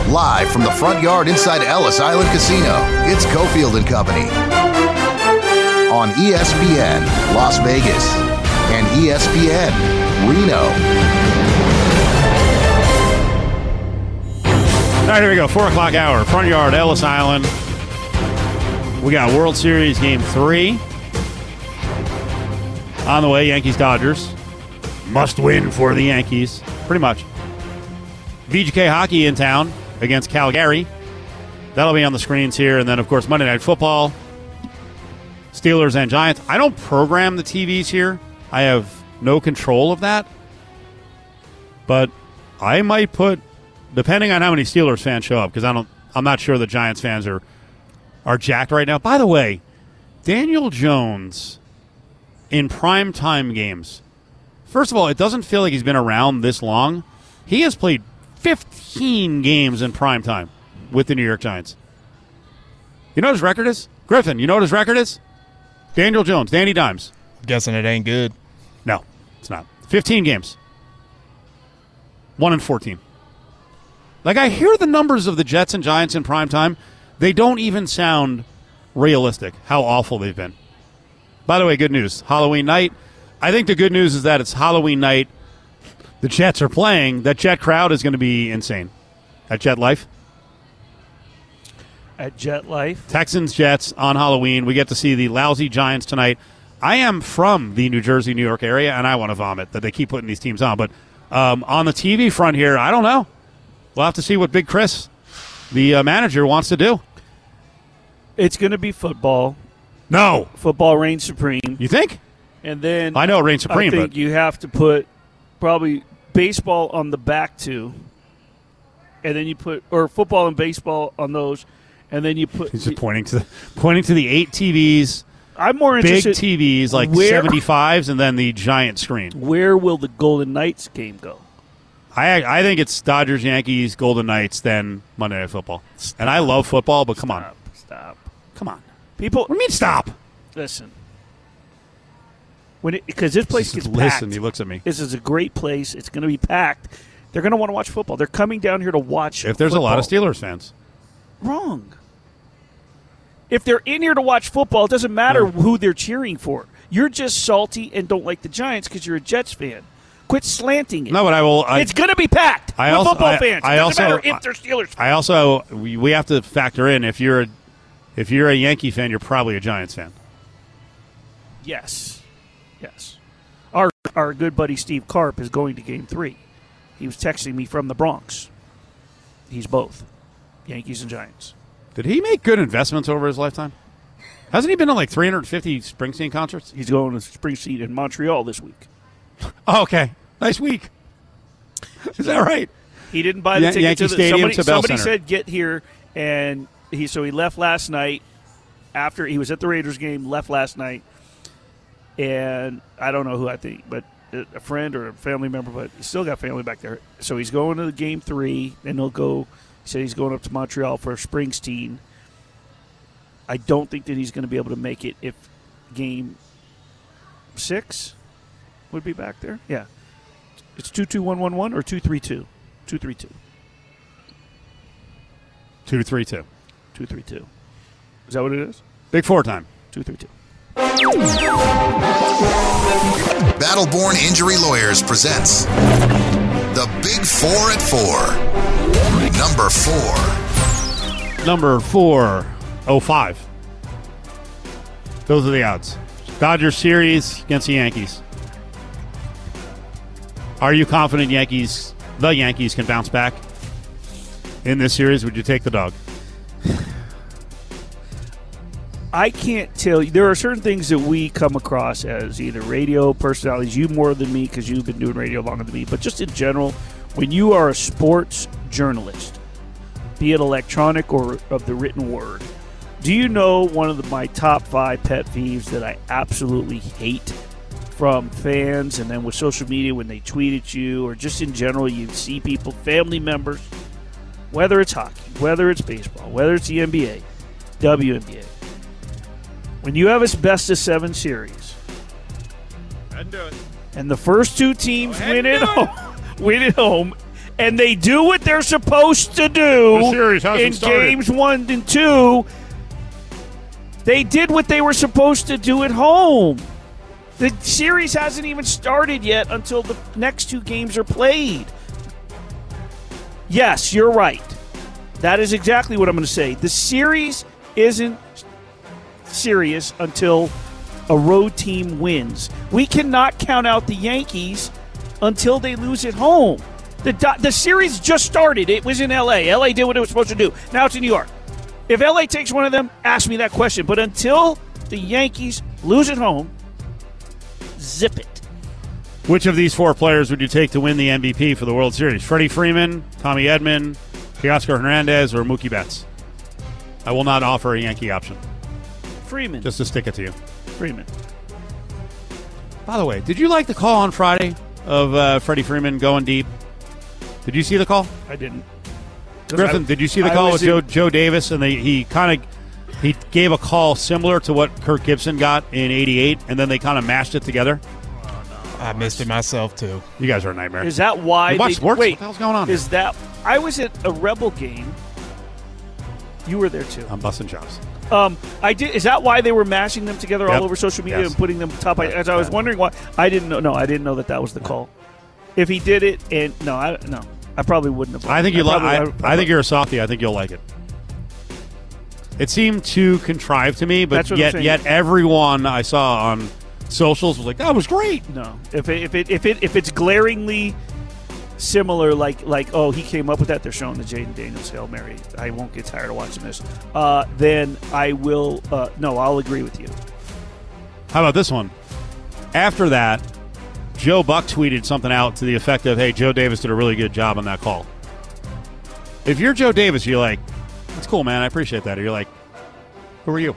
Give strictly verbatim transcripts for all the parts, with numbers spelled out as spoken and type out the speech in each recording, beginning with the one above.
Live from the front yard inside Ellis Island Casino, it's Cofield and Company. On E S P N Las Vegas and E S P N Reno. All right, here we go. Four o'clock hour. Front yard, Ellis Island. We got World Series Game three. On the way, Yankees-Dodgers. Must win for the Yankees. Pretty much. V G K Hockey in town against Calgary. That'll be on the screens here. And then, of course, Monday Night Football. Steelers and Giants. I don't program the T Vs here. I have no control of that. But I might put, depending on how many Steelers fans show up, because I don't, I'm not sure the Giants fans are are jacked right now. By the way, Daniel Jones in primetime games. First of all, it doesn't feel like he's been around this long. He has played fifteen games in primetime with the New York Giants. You know what his record is? Griffin, you know what his record is? Daniel Jones, Danny Dimes. I'm guessing it ain't good. No, it's not. fifteen games. one and fourteen. Like, I hear the numbers of the Jets and Giants in primetime. They don't even sound realistic, how awful they've been. By the way, good news. Halloween night. I think the good news is that it's Halloween night. The Jets are playing. That Jet crowd is going to be insane. At Jet Life. At Jet Life. Texans, Jets on Halloween. We get to see the lousy Giants tonight. I am from the New Jersey, New York area, and I want to vomit that they keep putting these teams on. But um, on the T V front here, I don't know. We'll have to see what Big Chris, the uh, manager, wants to do. It's going to be football. No. Football reigns supreme. You think? And then I know it reigns supreme, I think but you have to put probably baseball on the back two, and then you put or football and baseball on those, and then you put. He's just pointing to the, pointing to the eight T Vs. I'm more interested. Big T Vs like where, seventy-fives, and then the giant screen. Where will the Golden Knights game go? I I think it's Dodgers, Yankees, Golden Knights, then Monday Night Football. Stop. And I love football, but come stop, on, stop. Come on, people. What do you mean stop? Listen. When it, because this place gets Listen, packed. he looks at me. This is a great place. It's going to be packed. They're going to want to watch football. They're coming down here to watch If there's football. a lot of Steelers fans. Wrong. If they're in here to watch football, it doesn't matter yeah. who they're cheering for. You're just salty and don't like the Giants because you're a Jets fan. Quit slanting it. No, but I will. I, it's going to be packed I with also, football I, fans. It I doesn't also, matter if they're Steelers fans. I also, we, we have to factor in, if you're, a, if you're a Yankee fan, you're probably a Giants fan. Yes. Yes. Our our good buddy Steve Karp is going to Game three. He was texting me from the Bronx. He's both, Yankees and Giants. Did he make good investments over his lifetime? Hasn't he been to like three hundred fifty Springsteen concerts? He's going to Springsteen in Montreal this week. Oh, okay. Nice week. Is that right? He didn't buy the Yan- ticket Yankee to the Stadium somebody, to Bell somebody Center. said get here, and he so he left last night after he was at the Raiders game, left last night. And I don't know who I think, but a friend or a family member, but he's still got family back there. So he's going to the game three, and he'll go. He said he's going up to Montreal for Springsteen. I don't think that he's going to be able to make it if game six would be back there. Yeah. It's two two one one one or two three two? two three two. two three two. two three two. Is that what it is? Big four time. two three two. Battleborn Injury Lawyers presents The Big Four at Four. Number four. Number four oh five. Those are the odds. Dodgers series against the Yankees. Are you confident Yankees, the Yankees, can bounce back in this series? Would you take the dog? I can't tell you. There are certain things that we come across as either radio personalities, you more than me because you've been doing radio longer than me, but just in general, when you are a sports journalist, be it electronic or of the written word, do you know one of the, my top five pet peeves that I absolutely hate from fans and then with social media when they tweet at you or just in general you see people, family members, whether it's hockey, whether it's baseball, whether it's the N B A, W N B A. When you have a best of seven series, I'd do it. and the first two teams win at home, win at home, and they do what they're supposed to do The series hasn't in started. games one and two. They did what they were supposed to do at home. The series hasn't even started yet until the next two games are played. Yes, you're right. That is exactly what I'm going to say. The series isn't serious until a road team wins. We cannot count out the Yankees until they lose at home. The do- the series just started. It was in L A. L A did what it was supposed to do. Now it's in New York. If L A takes one of them, ask me that question. But until the Yankees lose at home, zip it. Which of these four players would you take to win the M V P for the World Series? Freddie Freeman, Tommy Edman, Teoscar Hernandez, or Mookie Betts? I will not offer a Yankee option. Freeman. Just to stick it to you. Freeman. By the way, did you like the call on Friday of uh, Freddie Freeman going deep? Did you see the call? I didn't. Griffin, I, did you see the I call was with Joe, in- Joe Davis? And they, he kind of he gave a call similar to what Kirk Gibson got in eighty-eight, and then they kind of mashed it together. I missed it myself, too. You guys are a nightmare. Is that why? You watch they, sports? Wait, What the hell's going on? Is that? I was at a Rebel game. You were there too. I'm busting chops. Um, I did. Is that why they were mashing them together Yep. all over social media Yes. and putting them top? As I was wondering why. I didn't know. No, I didn't know that that was the call. If he did it, and no, I no, I probably wouldn't have. I think you like. probably- I, I think you're a softie. I think you'll like it. It seemed too contrived to me, but That's what I'm yet, saying. yet everyone I saw on socials was like, "That was great." No, if it, if it if it if it's glaringly similar, like like oh he came up with that, they're showing the Jaden Daniels Hail Mary. I won't get tired of watching this. Uh, then I will. Uh, no, I'll agree with you. How about this one? After that, Joe Buck tweeted something out to the effect of, "Hey, Joe Davis did a really good job on that call." If you're Joe Davis, you're like, "That's cool, man. I appreciate that." Or you're like, "Who are you?"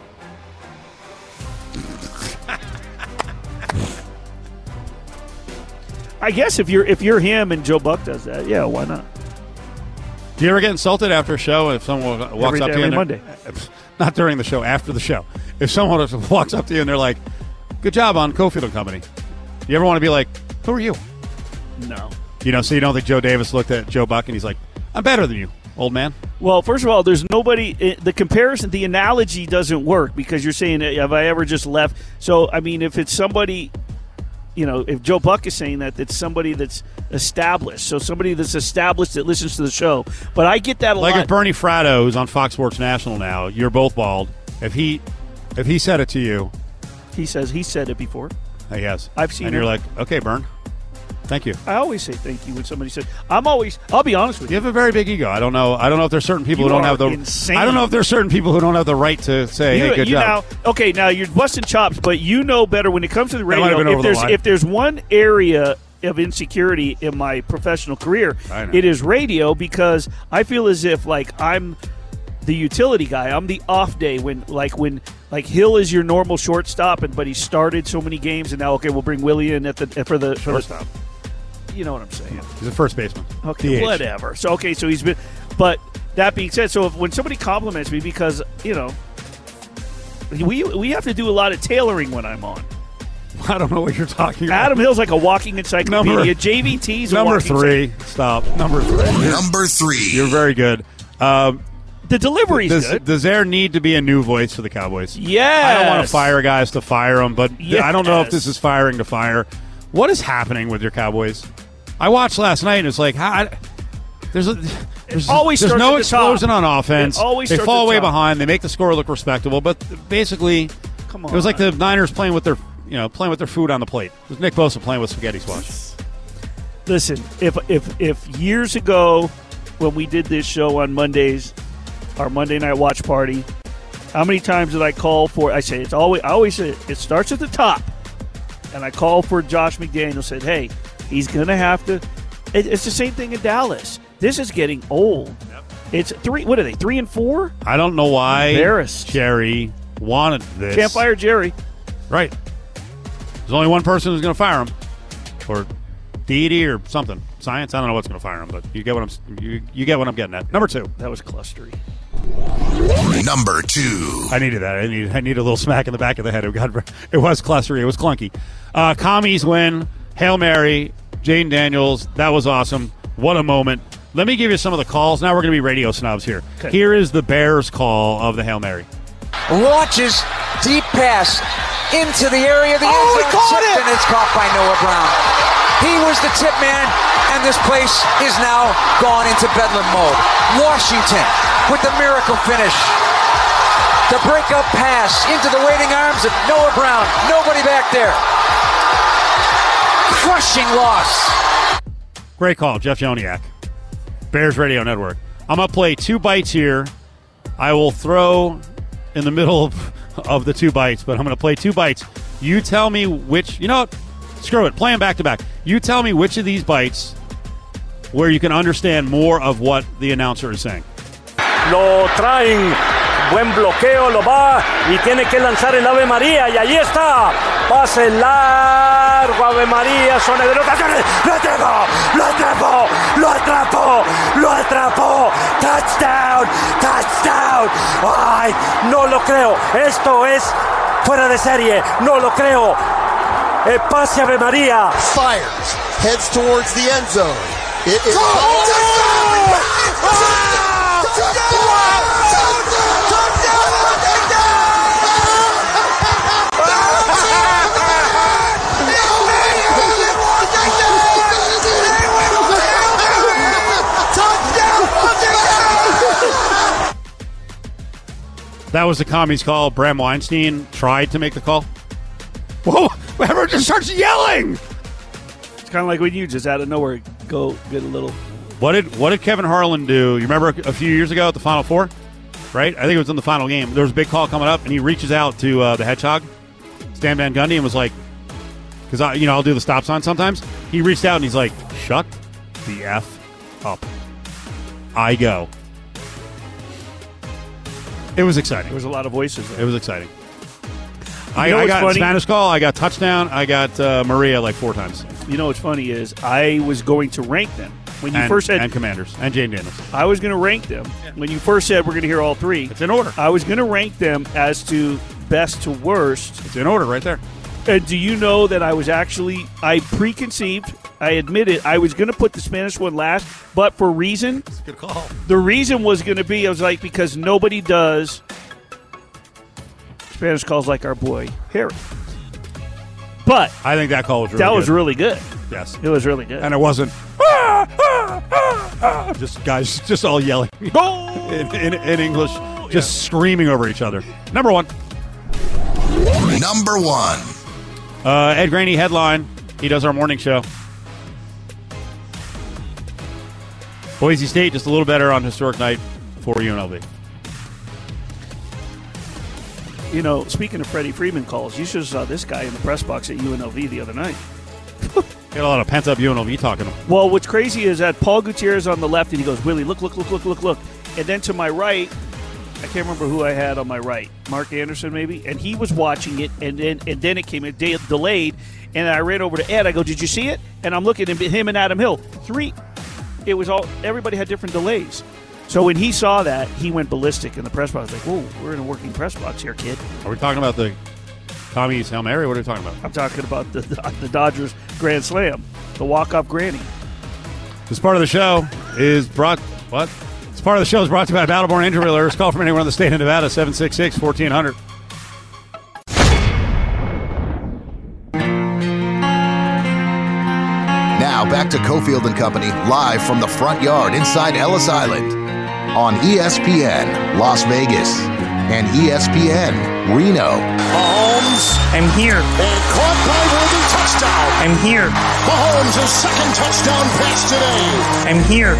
I guess if you're if you're him and Joe Buck does that, yeah, why not? Do you ever get insulted after a show if someone walks Every up day, to you? every and they're- Monday. Not during the show, after the show. If someone walks up to you and they're like, "Good job on Cofield and Company," you ever want to be like, "Who are you?" No. You know, so you don't think Joe Davis looked at Joe Buck and he's like, "I'm better than you, old man." Well, first of all, there's nobody. eh, The comparison, the analogy doesn't work because you're saying, eh, "Have I ever just left?" So, I mean, if it's somebody, you know, if Joe Buck is saying that, it's somebody that's established. So somebody that's established that listens to the show. But I get that a Like lot. if Bernie Fratto, who's on Fox Sports National now, you're both bald. If he, if he said it to you, he says he said it before. he has. I've seen and it. you're like, "Okay, Bern, thank you." I always say thank you when somebody says. I'm always. I'll be honest with You you. have a very big ego. I don't know. I don't know if there's certain people You who don't are have the. insane. I don't know if there's certain people who don't have the right to say, You, "Hey, good you job." now, okay, now you're busting chops, but you know better when it comes to the might have been radio. over If the there's line. if there's one area of insecurity in my professional career, I know. it is radio because I feel as if like I'm the utility guy. I'm the off day when like when like Hill is your normal shortstop, and but he started so many games, and now okay, we'll bring Willie in at the for the Shortstop. You know what I'm saying? He's a first baseman. Okay, D H. whatever. So okay, so he's been. But that being said, so if, when somebody compliments me, because you know, we we have to do a lot of tailoring when I'm on. I don't know what you're talking about. Adam Hill's like a walking encyclopedia. Number- J V T's a Number walking three. Stop. Number three. You're, Number three. you're very good. Um, The delivery's does, good. does there need to be a new voice for the Cowboys? Yes. I don't want to fire guys to fire them, but I don't know if Yes. this is firing to fire. What is happening with your Cowboys? I watched last night, and it's like, how, there's a, there's, always there's starts no at the explosion top. on offense. It always they starts fall at the way top. behind. They make the score look respectable, but basically, Come on. it was like the Niners playing with their, you know, playing with their food on the plate. It was Nick Bosa playing with spaghetti squash. Listen, if if if years ago when we did this show on Mondays, our Monday night watch party, how many times did I call for? I say it's always. I always say it starts at the top, and I call for Josh McDaniels. Said, hey, he's gonna have to. It, it's the same thing in Dallas. This is getting old. It's three. What are they? Three and four? I don't know why Embarrassed. Jerry wanted this. Can't fire Jerry. Right. There's only one person who's going to fire him, or deity or something. Science. I don't know what's going to fire him, but you get what I'm. You, you get what I'm getting at. Number two. That was clustery. Number two. I needed that. I need. I need a little smack in the back of the head. It, got, it was clustery. It was clunky. Uh, commies win. Hail Mary. Jaden Daniels. That was awesome. What a moment. Let me give you some of the calls. Now we're going to be radio snobs here. Okay. Here is the Bears call of the Hail Mary. Launches deep pass into the area of the Oh, he end zone, caught tipped, it! and it's caught by Noah Brown. He was the tip man, and this place is now gone into bedlam mode. Washington with the miracle finish. The breakup pass into the waiting arms of Noah Brown. Nobody back there. Crushing loss. Great call, Jeff Joniak. Bears Radio Network. I'm going to play two bites here. I will throw in the middle of, of the two bites, but I'm going to play two bites. You tell me which, you know what? Screw it. Play them back to back. You tell me which of these bites where you can understand more of what the announcer is saying. Lo traen, buen bloqueo, lo va y tiene que lanzar el Ave María y ahí está, pase largo, Ave María, zona de locaciones, lo atrapó, lo atrapó, lo atrapó, lo atrapó, touchdown, touchdown, ay, no lo creo, esto es fuera de serie, no lo creo, el pase Ave María. Fires, heads towards the end zone. It is That was the commies call. Bram Weinstein tried to make the call. Whoa! Everyone just starts yelling! It's kind of like when you just out of nowhere go get a little. What did what did Kevin Harlan do? You remember a few years ago at the Final Four? Right? I think it was in the final game. There was a big call coming up, and he reaches out to uh, the Hedgehog, Stan Van Gundy, and was like, because I, you know, I'll do the stop sign sometimes. He reached out and he's like, "Shut the F up. I go." It was exciting. There was a lot of voices there. It was exciting. You I, know I what's got funny? Spanish call. I got touchdown. I got uh, Maria like four times. You know what's funny is I was going to rank them when you and, first said and Commanders and Jane Daniels. I was going to rank them when you first said we're going to hear all three. It's in order. I was going to rank them as to best to worst. It's in order right there. And do you know that I was actually I preconceived? I admit it. I was going to put the Spanish one last, but for reason. Good call. The reason was going to be I was like because nobody does Spanish calls like our boy Harry. But I think that call was really that good. was really good. Yes. It was really good. And it wasn't ah, ah, ah, ah, just guys just all yelling in, in, in English, just screaming over each other. Number one. Number one. Uh, Ed Graney headline. He does our morning show. Boise State just a little better on historic night for U N L V. You know, speaking of Freddie Freeman calls, you should have saw this guy in the press box at U N L V the other night. Got a lot of pent up U N L V talking to him. Well, what's crazy is that Paul Gutierrez on the left, and he goes, Willie, look, look, look, look, look, look. And then to my right, I can't remember who I had on my right, Mark Anderson maybe, and he was watching it, and then and then it came it de- delayed, and I ran over to Ed. I go, did you see it? And I'm looking at him and Adam Hill. Three, it was all, everybody had different delays. So when he saw that, he went ballistic in the press box. Like, whoa, we're in a working press box here, kid. Are we talking about the commies Hail Mary? What are we talking about? I'm talking about the, the Dodgers Grand Slam, the walk-off granny. This part of the show is brought, what? This part of the show is brought to you by Battleborn Injury Alerts. Call from anywhere in the state of Nevada, seven six six, one four zero zero. Now back to Cofield and Company, live from the front yard inside Ellis Island on E S P N Las Vegas and E S P N Reno. Mahomes. I'm here. And caught by Worthy, touchdown. I'm here. Mahomes, his second touchdown pass today. I'm here.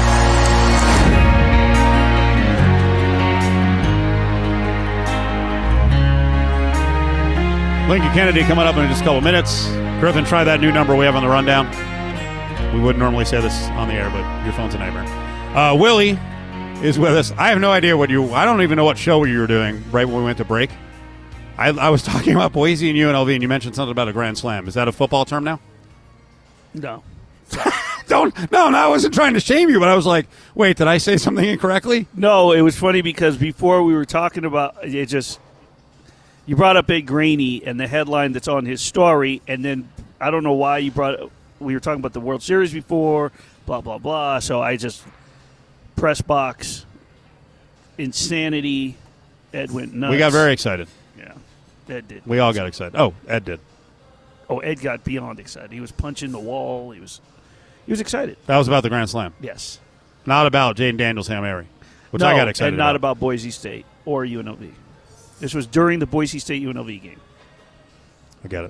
Lincoln Kennedy coming up in just a couple minutes. Griffin, try that new number we have on the rundown. We wouldn't normally say this on the air, but your phone's a nightmare. Uh, Willie is with us. I have no idea what you. I don't even know what show you were doing right when we went to break. I, I was talking about Boise and U N L V, and you mentioned something about a grand slam. Is that a football term now? No. Don't. No, no. I wasn't trying to shame you, but I was like, wait, did I say something incorrectly? No, it was funny because before we were talking about it, just you brought up Ed Graney and the headline that's on his story, and then I don't know why you brought we were talking about the World Series before, blah, blah, blah. So I just, press box, insanity, Ed went nuts. We got very excited. Yeah, Ed did. We all got excited. Oh, Ed did. Oh, Ed got beyond excited. He was punching the wall. He was he was excited. That was about the Grand Slam. Yes. Not about Jaden Daniels' Hail Mary, which no, I got excited and not about. about Boise State or U N L V. This was during the Boise State U N L V game. I get it.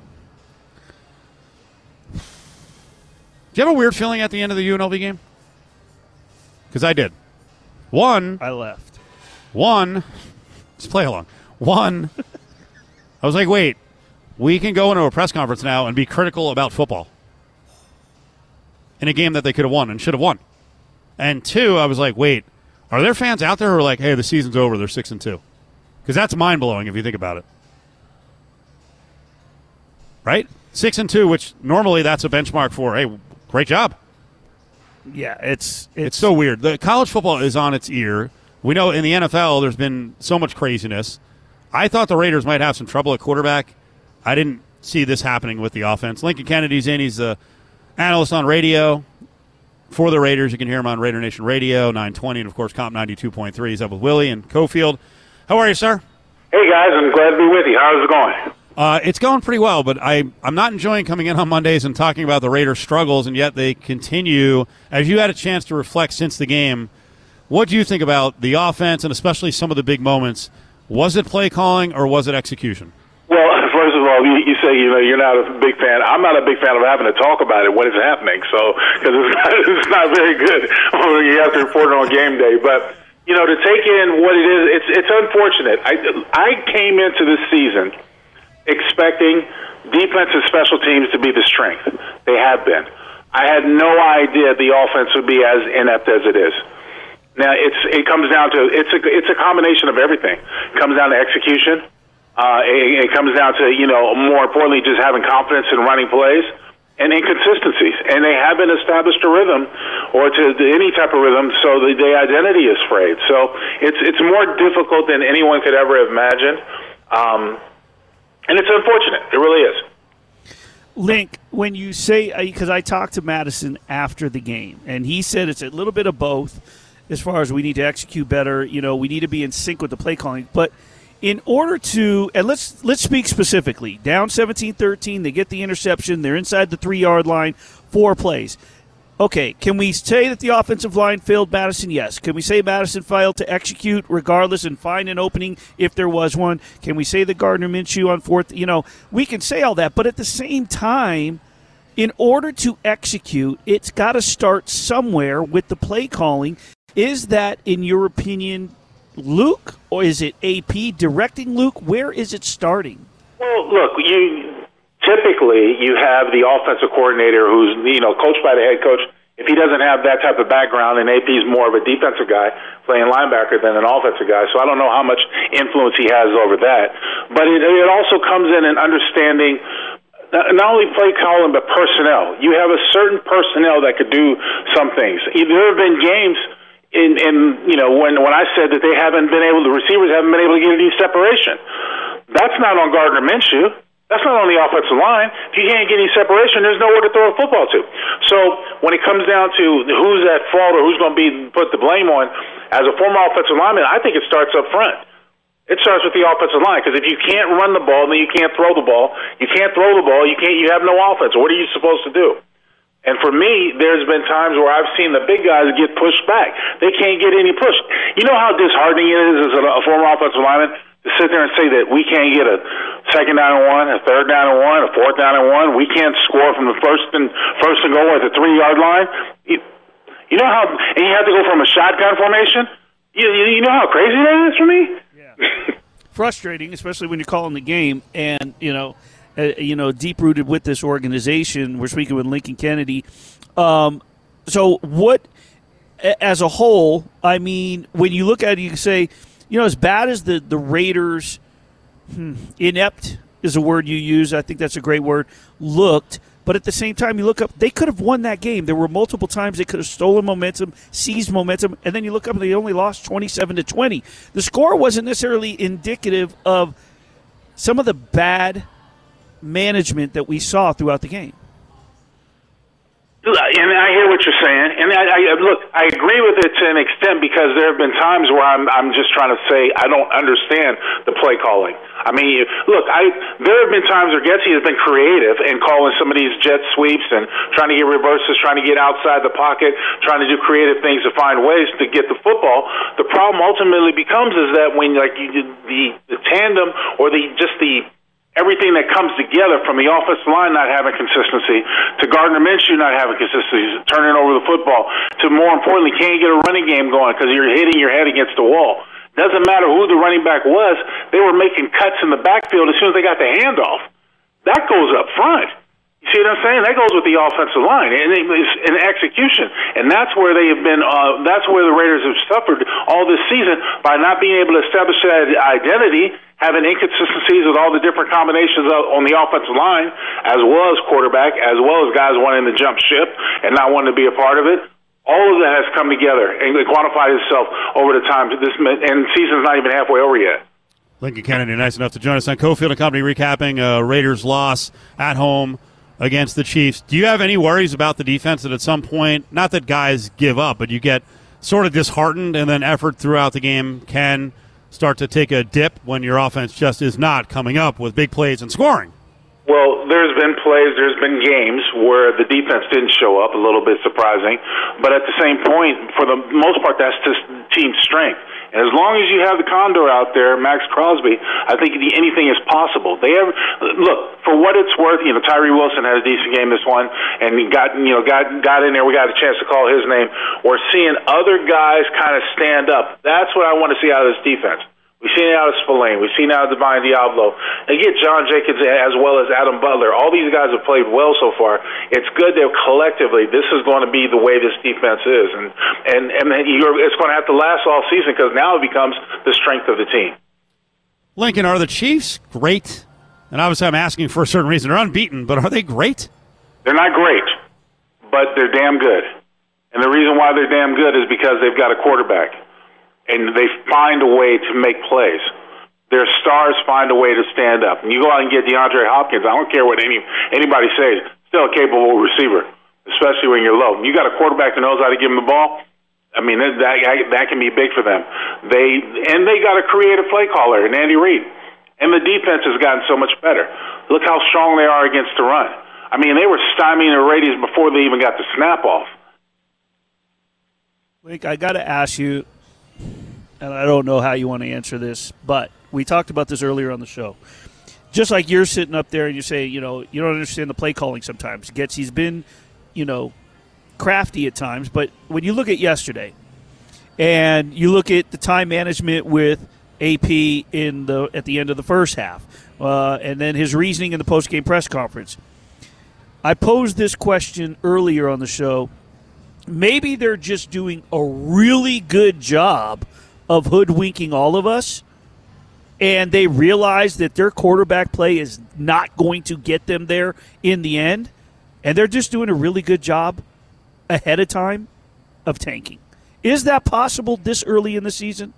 Do you have a weird feeling at the end of the U N L V game? Because I did. One. I left. One. Let's play along. One. I was like, wait. We can go into a press conference now and be critical about football in a game that they could have won and should have won. And two, I was like, wait, are there fans out there who are like, hey, the season's over, they're six and two? Because that's mind-blowing if you think about it. Right? Six and two, which normally that's a benchmark for, hey, great job. Yeah, it's, It's it's so weird. The college football is on its ear. We know in the N F L there's been so much craziness. I thought the Raiders might have some trouble at quarterback. I didn't see this happening with the offense. Lincoln Kennedy's in. He's the analyst on radio for the Raiders. You can hear him on Raider Nation Radio, nine twenty, and, of course, Comp ninety-two point three. He's up with Willie and Cofield. How are you, sir? Hey, guys. I'm glad to be with you. How's it going? Uh, it's going pretty well, but I, I'm not enjoying coming in on Mondays and talking about the Raiders' struggles, and yet they continue. As you had a chance to reflect since the game, what do you think about the offense and especially some of the big moments? Was it play calling or was it execution? Well, first of all, you, you say you know you're not a big fan. I'm not a big fan of having to talk about it when it's happening, so because it's not, it's not very good when you have to report it on game day. But you know, to take in what it is, it's it's unfortunate. I I came into this season expecting defense and special teams to be the strength. They have been. I had no idea the offense would be as inept as it is. Now it's it comes down to it's a it's a combination of everything. It comes down to execution. Uh, it, it comes down to, you know, more importantly, just having confidence in running plays and inconsistencies. And they haven't established a rhythm or to, to any type of rhythm, so the, the identity is frayed. So it's it's more difficult than anyone could ever have imagined. Um, and it's unfortunate. It really is. Link, when you say, because I talked to Madison after the game, and he said it's a little bit of both as far as we need to execute better. You know, we need to be in sync with the play calling. But in order to, and let's let's speak specifically, down seventeen thirteen, they get the interception, they're inside the three-yard line, four plays. Okay, can we say that the offensive line failed Madison? Yes. Can we say Madison failed to execute regardless and find an opening if there was one? Can we say that Gardner Minshew on fourth? You know, we can say all that, but at the same time, in order to execute, it's got to start somewhere with the play calling. Is that, in your opinion, Luke, or is it A P directing Luke? Where is it starting? Well, look, you typically you have the offensive coordinator who's, you know, coached by the head coach. If he doesn't have that type of background, and A P's more of a defensive guy playing linebacker than an offensive guy, so I don't know how much influence he has over that. But it, it also comes in in understanding not only play calling but personnel. You have a certain personnel that could do some things. There have been games In, in you know when when I said that they haven't been able, the receivers haven't been able to get any separation. That's not on Gardner Minshew. That's not on the offensive line. If you can't get any separation, there's nowhere to throw a football to. So when it comes down to who's at fault or who's going to be put the blame on, as a former offensive lineman, I think it starts up front. It starts with the offensive line, because if you can't run the ball, then you can't throw the ball. You can't throw the ball. You can't. You have no offense. What are you supposed to do? And for me, there's been times where I've seen the big guys get pushed back. They can't get any push. You know how disheartening it is as a former offensive lineman to sit there and say that we can't get a second down and one, a third down and one, a fourth down and one. We can't score from the first and first and goal at the three-yard line. You, you know how, and you have to go from a shotgun formation. You, you know how crazy that is for me. Yeah. Frustrating, especially when you're calling the game, and you know. Uh, you know, deep-rooted with this organization. We're speaking with Lincoln Kennedy. Um, so what, as a whole, I mean, when you look at it, you can say, you know, as bad as the, the Raiders, hmm, inept is a word you use. I think that's a great word, looked. But at the same time, you look up, they could have won that game. There were multiple times they could have stolen momentum, seized momentum, and then you look up and they only lost twenty-seven to twenty. The score wasn't necessarily indicative of some of the bad management that we saw throughout the game. what you're saying, and I, I look, I agree with it to an extent because there have been times where I'm, I'm just trying to say I don't understand the play calling. I mean, look, I there have been times where Getsy has been creative in calling some of these jet sweeps and trying to get reverses, trying to get outside the pocket, trying to do creative things to find ways to get the football. The problem ultimately becomes is that when like you, the the tandem or the just the everything that comes together from the offensive line not having consistency, to Gardner Minshew not having consistency, turning over the football, to more importantly, can't get a running game going because you're hitting your head against the wall. Doesn't matter who the running back was, they were making cuts in the backfield as soon as they got the handoff. That goes up front. You see what I'm saying? That goes with the offensive line and it's in execution, and that's where they have been. Uh, that's where the Raiders have suffered all this season by not being able to establish that identity, having inconsistencies with all the different combinations on the offensive line, as well as quarterback, as well as guys wanting to jump ship and not wanting to be a part of it. All of that has come together and quantified itself over the time. This and the season's not even halfway over yet. Lincoln Kennedy, nice enough to join us on Cofield and Company, recapping a Raiders loss at home against the Chiefs. Do you have any worries about the defense that at some point, not that guys give up, but you get sort of disheartened and then effort throughout the game can start to take a dip when your offense just is not coming up with big plays and scoring? Well, there's been plays, there's been games where the defense didn't show up, a little bit surprising. But at the same point, for the most part, that's just team strength. And as long as you have the condor out there, Max Crosby, I think anything is possible. They have look for what it's worth. You know, Tyree Wilson had a decent game this one, and he got you know got got in there. We got a chance to call his name. We're seeing other guys kind of stand up. That's what I want to see out of this defense. We've seen it out of Spillane. We've seen it out of Divine Diablo. They get John Jacobs as well as Adam Butler. All these guys have played well so far. It's good that collectively this is going to be the way this defense is. And, and, and you're, it's going to have to last all season because now it becomes the strength of the team. Lincoln, are the Chiefs great? And obviously I'm asking for a certain reason. They're unbeaten, but are they great? They're not great, but they're damn good. And the reason why they're damn good is because they've got a quarterback. And they find a way to make plays. Their stars find a way to stand up. And you go out and get DeAndre Hopkins, I don't care what any anybody says, still a capable receiver, especially when you're low. You got a quarterback that knows how to give him the ball, I mean, that that can be big for them. They And they got a creative play caller in Andy Reid. And the defense has gotten so much better. Look how strong they are against the run. I mean, they were stymieing the Raiders before they even got the snap off. Link, I got to ask you, and I don't know how you want to answer this, but we talked about this earlier on the show. Just like you're sitting up there and you say, you know, you don't understand the play calling sometimes. Gets he's been, you know, crafty at times, but when you look at yesterday and you look at the time management with A P in the at the end of the first half, uh, and then his reasoning in the post-game press conference, I posed this question earlier on the show. Maybe they're just doing a really good job of hoodwinking all of us, and they realize that their quarterback play is not going to get them there in the end, and they're just doing a really good job ahead of time of tanking. Is that possible this early in the season?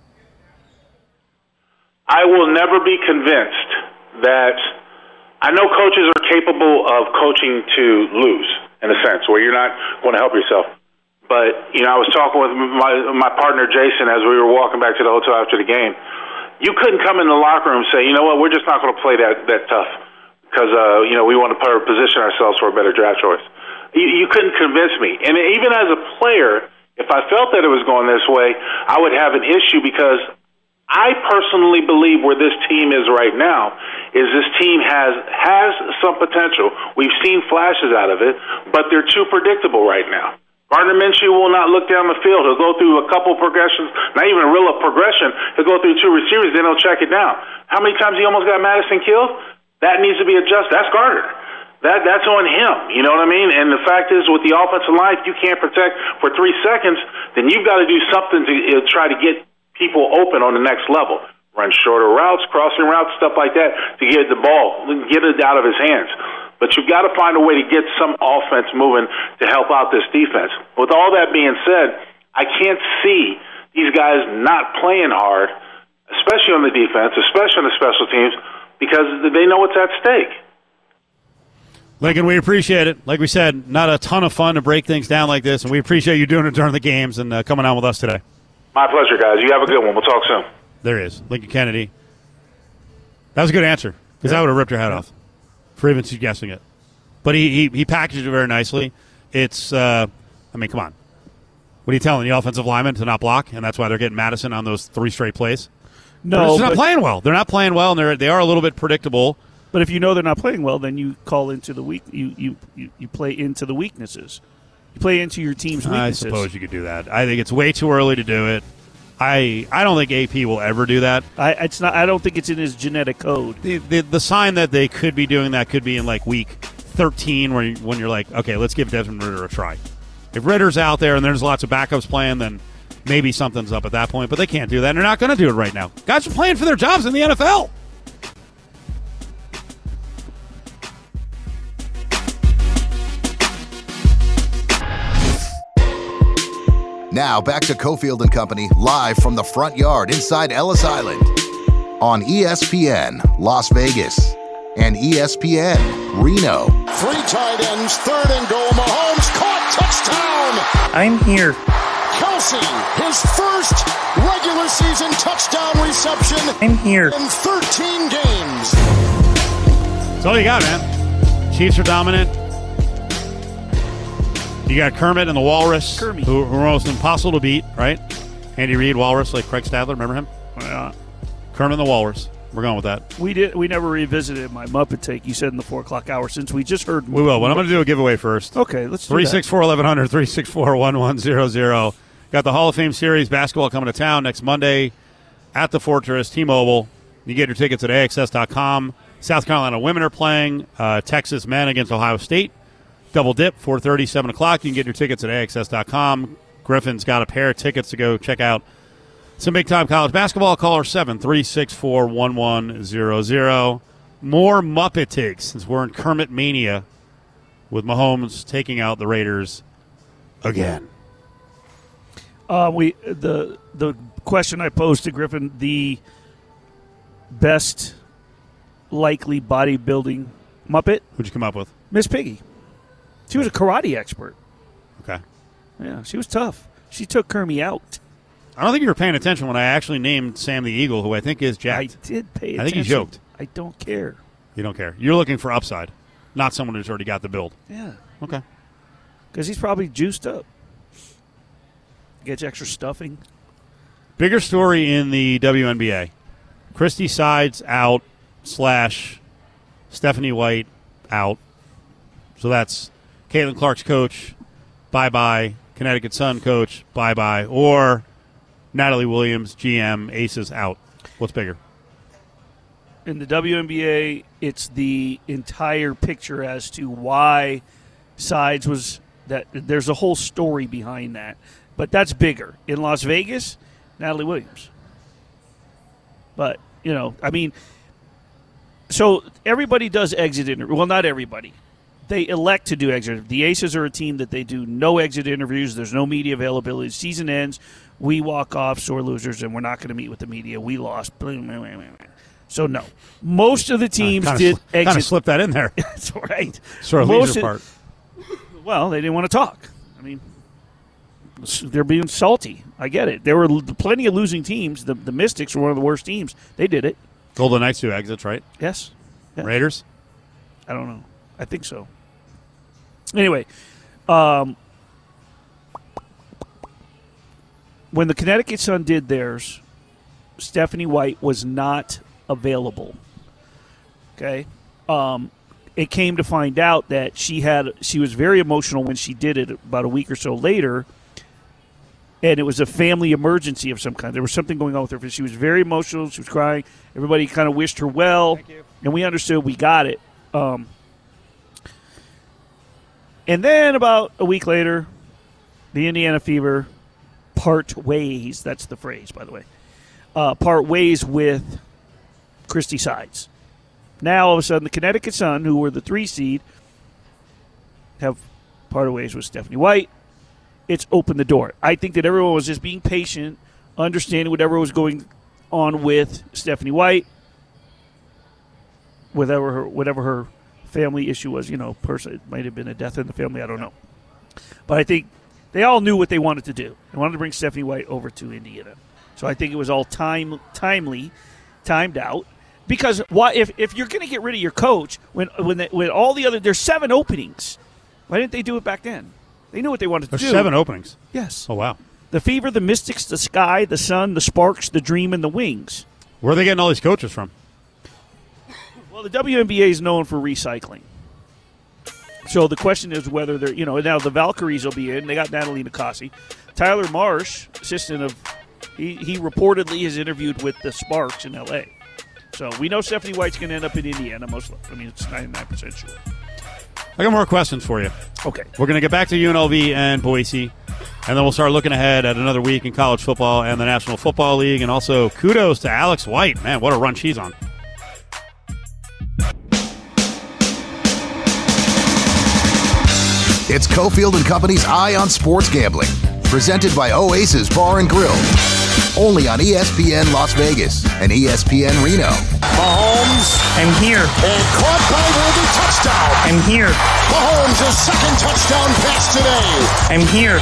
I will never be convinced that I know coaches are capable of coaching to lose, in a sense, where you're not going to help yourself. But, you know, I was talking with my my partner, Jason, as we were walking back to the hotel after the game. You couldn't come in the locker room and say, you know what, we're just not going to play that, that tough because, uh, you know, we want to position ourselves for a better draft choice. You, you couldn't convince me. And even as a player, if I felt that it was going this way, I would have an issue because I personally believe where this team is right now is this team has has some potential. We've seen flashes out of it, but they're too predictable right now. Gardner Minshew will not look down the field. He'll go through a couple progressions, not even a real progression. He'll go through two receivers, then he'll check it down. How many times he almost got Madison killed? That needs to be adjusted. That's Gardner. That That's on him. You know what I mean? And the fact is, with the offensive line, if you can't protect for three seconds, then you've got to do something to uh, try to get people open on the next level. Run shorter routes, crossing routes, stuff like that to get the ball, get it out of his hands. But you've got to find a way to get some offense moving to help out this defense. With all that being said, I can't see these guys not playing hard, especially on the defense, especially on the special teams, because they know what's at stake. Lincoln, we appreciate it. Like we said, not a ton of fun to break things down like this, and we appreciate you doing it during the games and uh, coming on with us today. My pleasure, guys. You have a good one. We'll talk soon. There is. Lincoln Kennedy. That was a good answer, because yeah. I would have ripped your head yeah. off for even suggesting it. But he, he, he packaged it very nicely. It's, uh, I mean, come on. What are you telling the offensive linemen to not block, and that's why they're getting Madison on those three straight plays? No. They're not playing well. They're not playing well, and they're, they are a little bit predictable. But if you know they're not playing well, then you call into the weak. You, you, you, you play into the weaknesses. You play into your team's weaknesses. I suppose you could do that. I think it's way too early to do it. I I don't think A P will ever do that. I it's not. I don't think it's in his genetic code. The the, the sign that they could be doing that could be in like week thirteen, where you, when you're like, okay, let's give Desmond Ridder a try. If Ritter's out there and there's lots of backups playing, then maybe something's up at that point. But they can't do that. And they're not going to do it right now. Guys are playing for their jobs in the N F L. Now back to Cofield and Company, live from the front yard inside Ellis Island on E S P N Las Vegas and E S P N Reno. Three tight ends, third and goal. Mahomes caught, touchdown. I'm here. Kelsey, his first regular season touchdown reception. I'm here. In thirteen games. That's all you got, man. Chiefs are dominant. You got Kermit and the Walrus, who, who are almost impossible to beat, right? Andy Reid, Walrus, like Craig Stadler, remember him? Yeah. Kermit and the Walrus. We're going with that. We did. We never revisited my Muppet take you said in the four o'clock hour since we just heard. We will, but I'm going to do a giveaway first. Okay, let's do three six four, eleven hundred, three six four, one one zero zero. Got the Hall of Fame Series basketball coming to town next Monday at the Fortress, T-Mobile. You get your tickets at A X S dot com. South Carolina women are playing. Uh, Texas men against Ohio State. Double dip, four thirty, seven o'clock. You can get your tickets at A X S dot com. Griffin's got a pair of tickets to go check out some big-time college basketball. Caller seven three six four, one one zero zero. More Muppet takes since we're in Kermit Mania with Mahomes taking out the Raiders again. Uh, we the the question I posed to Griffin, the best likely bodybuilding Muppet. Who'd you come up with? Miss Piggy. She was a karate expert. Okay. Yeah, she was tough. She took Kermie out. I don't think you were paying attention when I actually named Sam the Eagle, who I think is jacked. I did pay attention. I think he joked. I don't care. You don't care. You're looking for upside, not someone who's already got the build. Yeah. Okay. Because he's probably juiced up. Gets extra stuffing. Bigger story in the W N B A. Christy Sides out slash Stephanie White out. So that's Caitlin Clark's coach, bye-bye. Connecticut Sun coach, bye-bye. Or Natalie Williams, G M, Aces out. What's bigger? In the W N B A, it's the entire picture as to why Sides was that. There's a whole story behind that. But that's bigger. In Las Vegas, Natalie Williams. But, you know, I mean, so everybody does exit interview. Well, not everybody. They elect to do exit. The Aces are a team that they do no exit interviews. There's no media availability. Season ends. We walk off sore losers, and we're not going to meet with the media. We lost. So, no. Most of the teams uh, did sl- exit. Kind of slipped that in there. That's right. Sort of loser part. Well, they didn't want to talk. I mean, they're being salty. I get it. There were plenty of losing teams. The, the Mystics were one of the worst teams. They did it. Golden Knights do exits, right? Yes. yes. Raiders? I don't know. I think so. Anyway, um, when the Connecticut Sun did theirs, Stephanie White was not available. Okay? Um, it came to find out that she had she was very emotional when she did it about a week or so later, and it was a family emergency of some kind. There was something going on with her. She was very emotional. She was crying. Everybody kind of wished her well, and we understood. We got it. Um, and then about a week later, the Indiana Fever part ways. That's the phrase, by the way. Uh, part ways with Christy Sides. Now, all of a sudden, the Connecticut Sun, who were the three seed, have parted ways with Stephanie White. It's opened the door. I think that everyone was just being patient, understanding whatever was going on with Stephanie White, whatever her, whatever her family issue was, you know, person it might have been a death in the family. I don't know, but I think they all knew what they wanted to do. They wanted to bring Stephanie White over to Indiana, so I think it was all time timely, timed out. Because why? If if you're going to get rid of your coach when when they, when all the other there's seven openings, why didn't they do it back then? They knew what they wanted to There's do. seven openings. Yes. Oh wow. The Fever, the Mystics, the Sky, the Sun, the Sparks, the Dream, and the Wings. Where are they getting all these coaches from? Well, the W N B A is known for recycling. So the question is whether they're, you know, now the Valkyries will be in. They got Natalie Nikasi. Tyler Marsh, assistant of, he, he reportedly has interviewed with the Sparks in L A. So we know Stephanie White's going to end up in Indiana. Most, I mean, it's ninety-nine percent sure. I got more questions for you. Okay. We're going to get back to U N L V and Boise, and then we'll start looking ahead at another week in college football and the National Football League, and also kudos to Alex White. Man, what a run she's on. It's Cofield and Company's Eye on Sports Gambling, presented by Oasis Bar and Grill. Only on E S P N Las Vegas and E S P N Reno. Mahomes. I'm here. And caught by Worthy, touchdown. I'm here. Mahomes, his second touchdown pass today. I'm here.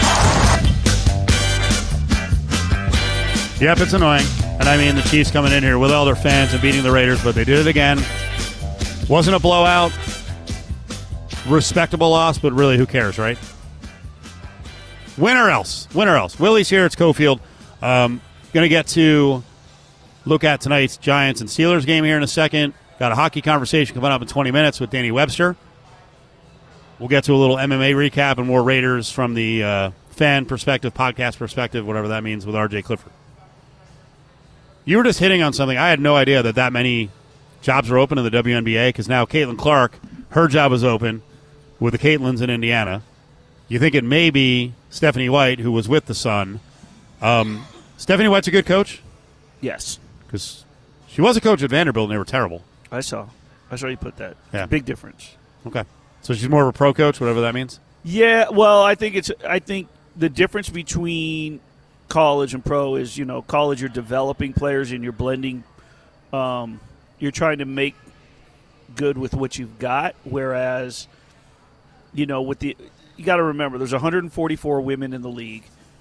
Yep, it's annoying. And I mean, the Chiefs coming in here with all their fans and beating the Raiders, but they did it again. Wasn't a blowout. Respectable loss, but really, who cares, right? Win or else. Win or else. Willie's here. It's Cofield. Um, going to get to look at tonight's Giants and Steelers game here in a second. Got a hockey conversation coming up in twenty minutes with Danny Webster. We'll get to a little M M A recap and more Raiders from the uh, fan perspective, podcast perspective, whatever that means, with R J Clifford. You were just hitting on something. I had no idea that that many jobs are open in the W N B A, because now Caitlin Clark, her job is open with the Caitlins in Indiana. You think it may be Stephanie White, who was with the Sun. Um, Stephanie White's a good coach? Yes. Because she was a coach at Vanderbilt, and they were terrible. I saw. I saw you put that. Yeah. Big difference. Okay. So she's more of a pro coach, whatever that means? Yeah, well, I think it's. I think the difference between college and pro is, you know, college you're developing players and you're blending. Um, you're trying to make good with what you've got, whereas, you know, with the you got to remember there's one hundred forty-four women in the league.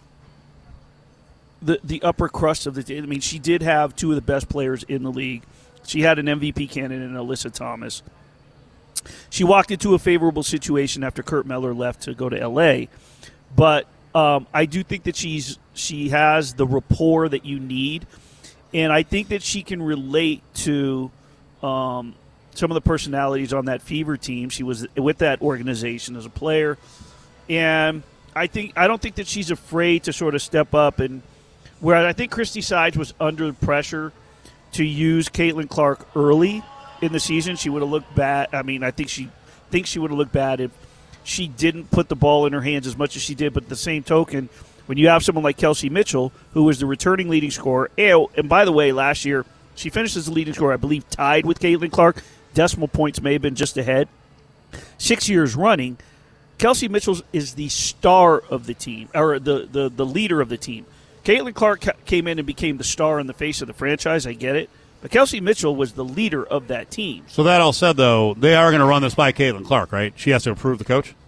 The the upper crust of the – I mean, she did have two of the best players in the league. She had an M V P candidate in Alyssa Thomas. She walked into a favorable situation after Kurt Meller left to go to L A. But um, I do think that she's she has the rapport that you need. And I think that she can relate to um, some of the personalities on that Fever team. She was with that organization as a player. And I think I don't think that she's afraid to sort of step up. And where I think Christy Sides was under pressure to use Caitlin Clark early in the season, she would have looked bad. I mean, I think she thinks she would have looked bad if she didn't put the ball in her hands as much as she did. But at the same token, when you have someone like Kelsey Mitchell, who was the returning leading scorer, and by the way, last year she finished as the leading scorer, I believe, tied with Caitlin Clark. Decimal points may have been just ahead. Six years running, Kelsey Mitchell is the star of the team, or the, the, the leader of the team. Caitlin Clark came in and became the star and the face of the franchise. I get it. But Kelsey Mitchell was the leader of that team. So that all said, though, they are going to run this by Caitlin Clark, right? She has to approve the coach?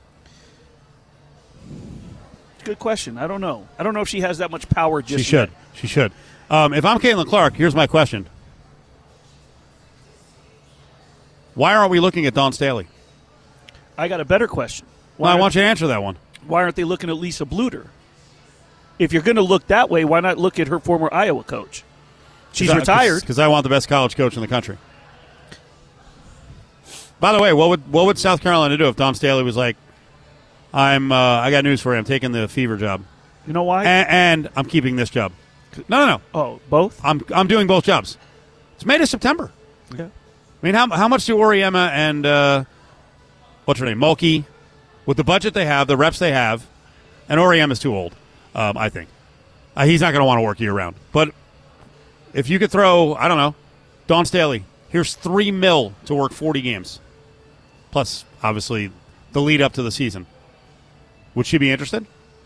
Good question. I don't know. I don't know if she has that much power just She should. yet. She should. Um, if I'm Caitlin Clark, here's my question. Why aren't we looking at Dawn Staley? I got a better question. Well, I want you to answer that one. Why aren't they looking at Lisa Bluter? If you're going to look that way, why not look at her former Iowa coach? She's retired. Because I want the best college coach in the country. By the way, what would what would South Carolina do if Dawn Staley was like, I'm uh, I got news for you. I'm taking the Fever job. You know why? And, and I'm keeping this job. No, no, no. Oh, both? I'm I'm doing both jobs. It's May to September. Yeah. I mean, how how much do Oriema and uh, what's her name, Mulkey, with the budget they have, the reps they have, and Oriema's too old, um, I think. Uh, he's not going to want to work year round. But if you could throw, I don't know, Dawn Staley, here's three mil to work forty games, plus obviously the lead up to the season. Would she be interested?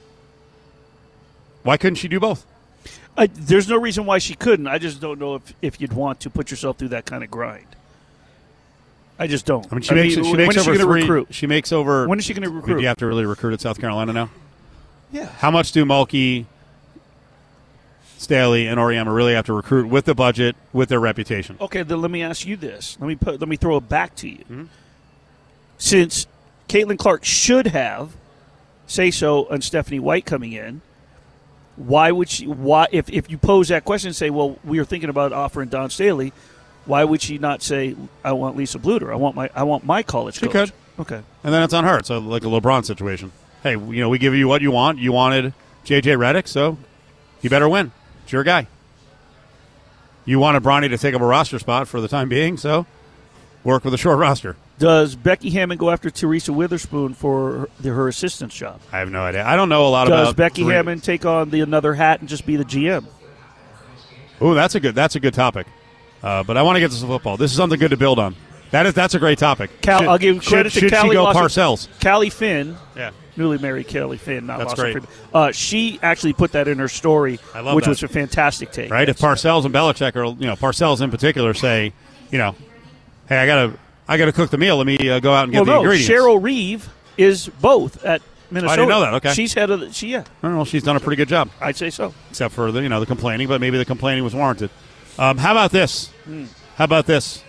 Why couldn't she do both? I, there's no reason why she couldn't. I just don't know if, if you'd want to put yourself through that kind of grind. I just don't. I mean, she makes mean, she makes when is over she gonna three. recruit? She makes over. When is she going to I mean, recruit? do you have to really recruit at South Carolina now? Yeah. How much do Mulkey, Staley, and Oriama really have to recruit with the budget, with their reputation? Okay, then let me ask you this. Let me put. Let me throw it back to you. Mm-hmm. Since Caitlin Clark should have say-so on Stephanie White coming in, why would she? Why, if if you pose that question and say, well, we are thinking about offering Dawn Staley, why would she not say, I want Lisa Bluter? I want my I want my college She coach. could. Okay. And then it's on her. It's a, like a LeBron situation. Hey, you know, we give you what you want. You wanted J J Redick, so you better win. It's your guy. You wanted Bronny to take up a roster spot for the time being, so work with a short roster. Does Becky Hammond go after Teresa Witherspoon for her, her assistant's job? I have no idea. I don't know a lot Does about. Does Becky three. Hammond take on the another hat and just be the G M? Oh, that's a good. That's a good topic. Uh, but I want to get to some football. This is something good to build on. That is. That's a great topic. Cal, should, I'll give credit should, to should Callie she go Lawson, Parcells? Callie Finn. Yeah. Newly married Kelly Finn, not That's Lawson great. Freeman. Uh, she actually put that in her story, I love which that. was a fantastic take. Right? If Parcells and Belichick, or you know, Parcells in particular, say, you know, hey, I gotta, I gotta cook the meal. Let me uh, go out and get well, the no, ingredients. Cheryl Reeve is both at Minnesota. I didn't know that. Okay, she's head of the. She yeah. I don't know. She's done a pretty good job. I'd say so. Except for the you know the complaining, but maybe the complaining was warranted. Um, how about this? Mm. How about this?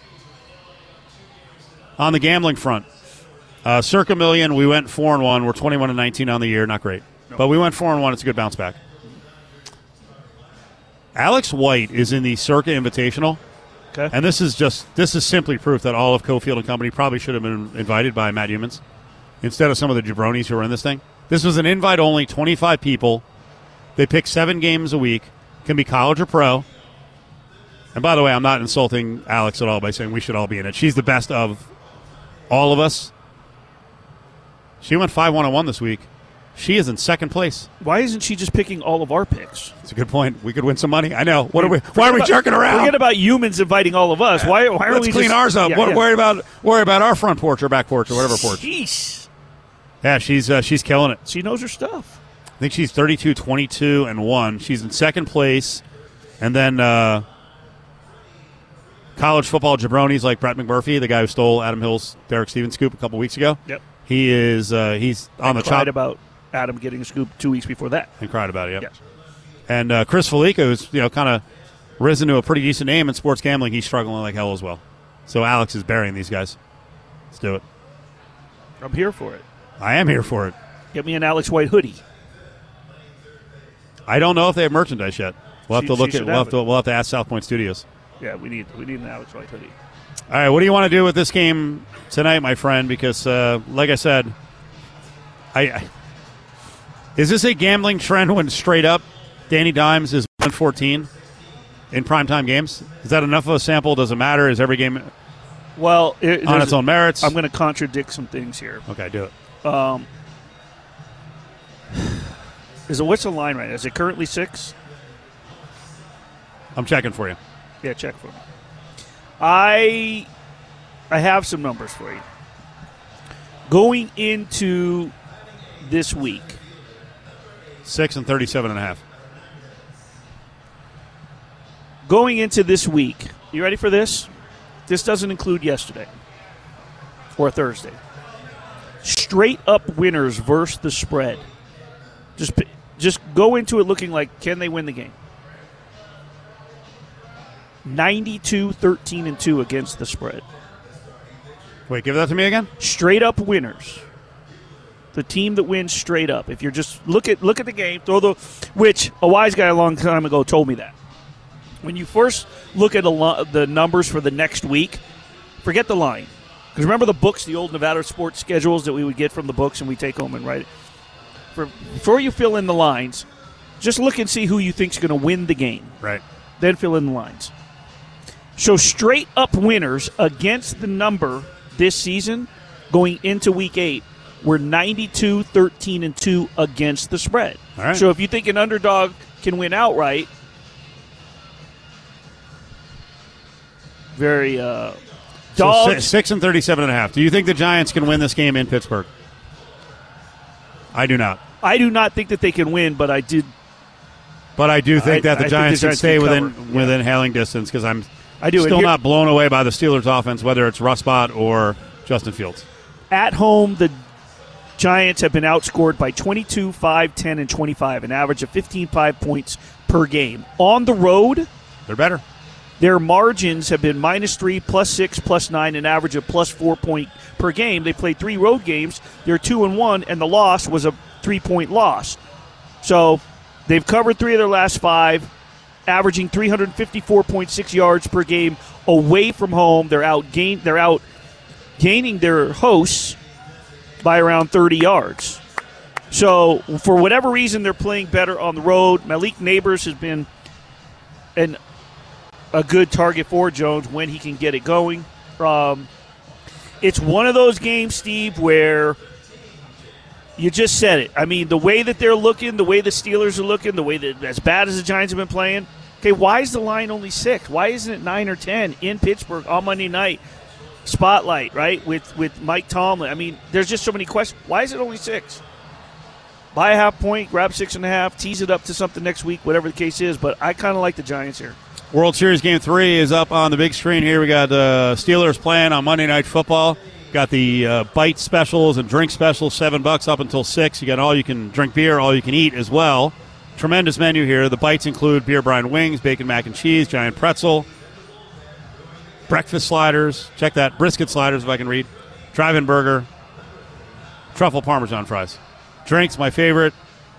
On the gambling front, uh, Circa Million, we went four and one. We're twenty-one and nineteen on the year. Not great, no. But we went four and one. It's a good bounce back. Alex White is in the Circa Invitational, okay. And this is just this is simply proof that all of Cofield and Company probably should have been invited by Matt Humans instead of some of the jabronis who were in this thing. This was an invite only, twenty-five people. They pick seven games a week. Can be college or pro. And by the way, I'm not insulting Alex at all by saying we should all be in it. She's the best of all of us. She went five one and one this week. She is in second place. Why isn't she just picking all of our picks? That's a good point. We could win some money. I know. What are we? Why are we about, jerking around? Forget about humans inviting all of us. Why? Why are Let's we clean just, ours up? Yeah, what, yeah. Worry about worry about our front porch or back porch or whatever porch. Jeez. Yeah, she's uh, she's killing it. She knows her stuff. I think she's thirty-two, twenty-two, and one. She's in second place, and then uh, college football jabronis like Brett McMurphy, the guy who stole Adam Hill's Derek Stevens scoop a couple weeks ago. Yep. He is uh, he's on and the cried top. about Adam getting a scoop two weeks before that. And cried about it. Yep. Yes. And uh, Chris Felica, who's you know kind of risen to a pretty decent name in sports gambling, he's struggling like hell as well. So Alex is burying these guys. Let's do it. I'm here for it. I am here for it. Get me an Alex White hoodie. I don't know if they have merchandise yet. We'll have She- to look she at. should We'll have have to. We'll have to ask South Point Studios. Yeah, we need we need an Alex White hoodie. All right, what do you want to do with this game tonight, my friend? Because, uh, like I said, I, I is this a gambling trend when straight up Danny Dimes is one fourteen in primetime games? Is that enough of a sample? Does it matter? Is every game Well, it, on its own merits? I'm going to contradict some things here. Okay, do it. Um, is it what's the line right? Is it currently six? I'm checking for you. Yeah, check for me. I I have some numbers for you. Going into this week, Six and thirty-seven and a half. going into this week, you ready for this? This doesn't include yesterday or Thursday. Straight up winners versus the spread. Just just go into it looking like, can they win the game? ninety-two, thirteen, and two against the spread. Wait, give that to me again. Straight up winners. The team that wins straight up. If you're just look at look at the game, throw the which a wise guy a long time ago told me that. When you first look at a lo- the numbers for the next week, forget the line. Because remember the books, the old Nevada sports schedules that we would get from the books and we take home and write it. For, before you fill in the lines, just look and see who you think's going to win the game. Right. Then fill in the lines. So straight up winners against the number this season going into week eight were ninety-two, thirteen, and two against the spread. All right. So if you think an underdog can win outright, very uh, So dogs. six, six and thirty-seven and a half. Do you think the Giants can win this game in Pittsburgh? I do not. I do not think that they can win, but I did. But I do think I- that the I think Giants the can Giants stay can within cover, yeah. within hailing distance because I'm I do. Still Here, not blown away by the Steelers' offense, whether it's Russ Bott or Justin Fields. At home, the Giants have been outscored by twenty-two, five, ten, and twenty-five, an average of fifteen point five points per game. On the road, they're better. Their margins have been minus three, plus six, plus nine, an average of plus four point per game. They played three road games. They're two and one, and the loss was a three-point loss. So they've covered three of their last five, averaging three hundred fifty-four point six yards per game away from home. They're out gain. They're out gaining their hosts by around thirty yards. So for whatever reason, they're playing better on the road. Malik Neighbors has been an a good target for Jones when he can get it going. Um, it's one of those games, Steve, where you just said it. I mean, the way that they're looking, the way the Steelers are looking, the way that as bad as the Giants have been playing. Okay, why is the line only six? Why isn't it nine or ten in Pittsburgh on Monday night? Spotlight, right, with, with Mike Tomlin. I mean, there's just so many questions. Why is it only six? Buy a half point, grab six and a half, tease it up to something next week, whatever the case is. But I kind of like the Giants here. World Series Game three is up on the big screen here. We got the uh, Steelers playing on Monday Night Football. Got the uh, bite specials and drink specials, seven bucks up until six. You got all you can drink beer, all you can eat as well. Tremendous menu here. The bites include beer brine wings, bacon mac and cheese, giant pretzel, breakfast sliders. Check that. Brisket sliders, if I can read. Drive-in burger. Truffle Parmesan fries. Drinks, my favorite.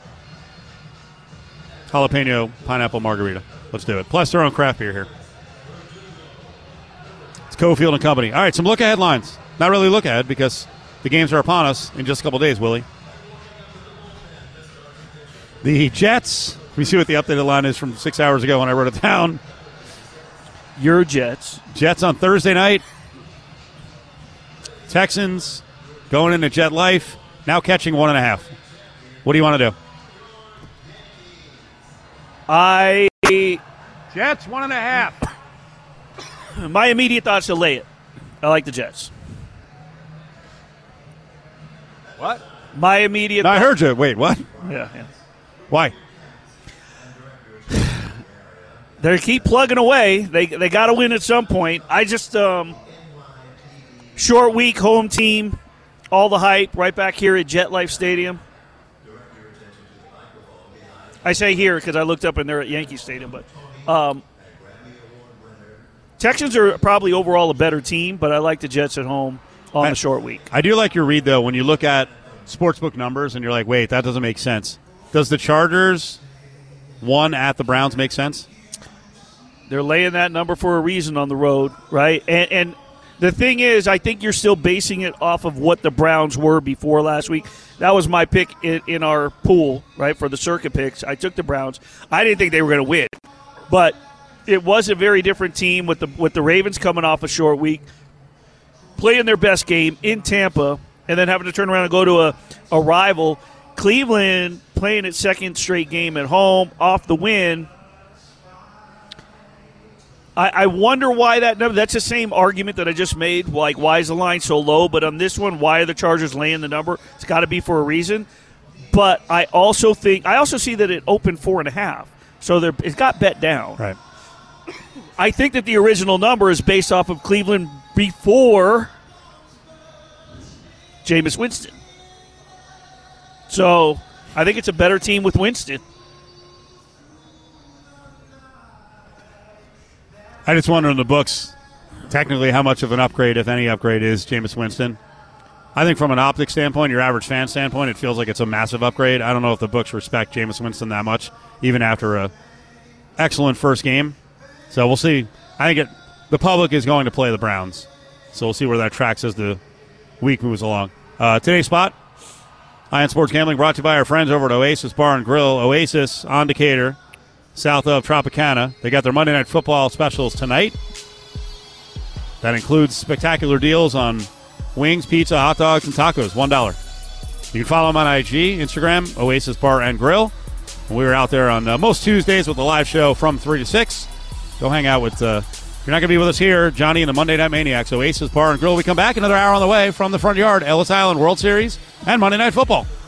Jalapeno pineapple margarita. Let's do it. Plus their own craft beer here. It's Cofield and Company. All right, some look-ahead lines. Not really look-ahead because the games are upon us in just a couple days, Willie. The Jets. We see what the updated line is from six hours ago when I wrote it down. Your Jets. Jets on Thursday night. Texans going into Jet Life. Now catching one and a half. What do you want to do? I... Jets, one and a half. My immediate thoughts to lay it. I like the Jets. What? My immediate... No, I heard you. Wait, what? Yeah, yeah. Why? They keep plugging away. They they got to win at some point. I just... um short week, home team, all the hype, right back here at Jet Life Stadium. I say here because I looked up and they're at Yankee Stadium, but um, Texans are probably overall a better team, but I like the Jets at home on I, the short week. I do like your read, though, when you look at sportsbook numbers and you're like, wait, that doesn't make sense. Does the Chargers one at the Browns make sense? They're laying that number for a reason on the road, right? And, and the thing is, I think you're still basing it off of what the Browns were before last week. That was my pick in, in our pool, right, for the circuit picks. I took the Browns. I didn't think they were going to win. But it was a very different team with the with the Ravens coming off a short week, playing their best game in Tampa, and then having to turn around and go to a, a rival. Cleveland playing its second straight game at home, off the win. I, I wonder why that number. That's the same argument that I just made. Like, why is the line so low? But on this one, why are the Chargers laying the number? It's got to be for a reason. But I also think I also see that it opened four and a half, so it got bet down. Right. I think that the original number is based off of Cleveland before Jameis Winston. So I think it's a better team with Winston. I just wonder in the books, technically, how much of an upgrade, if any upgrade, is Jameis Winston. I think from an optics standpoint, your average fan standpoint, it feels like it's a massive upgrade. I don't know if the books respect Jameis Winston that much, even after a excellent first game. So we'll see. I think it, the public is going to play the Browns. So we'll see where that tracks as the week moves along. Uh, today's spot, Ion Sports Gambling, brought to you by our friends over at Oasis Bar and Grill. Oasis on Decatur, south of Tropicana. They got their Monday Night Football specials tonight. That includes spectacular deals on wings, pizza, hot dogs, and tacos. one dollar. You can follow them on I G, Instagram, Oasis Bar and Grill. And we were out there on uh, most Tuesdays with a live show from three to six. Go hang out with, uh, if you're not going to be with us here, Johnny and the Monday Night Maniacs, Oasis Bar and Grill. We come back another hour on the way from the front yard, Ellis Island World Series and Monday Night Football.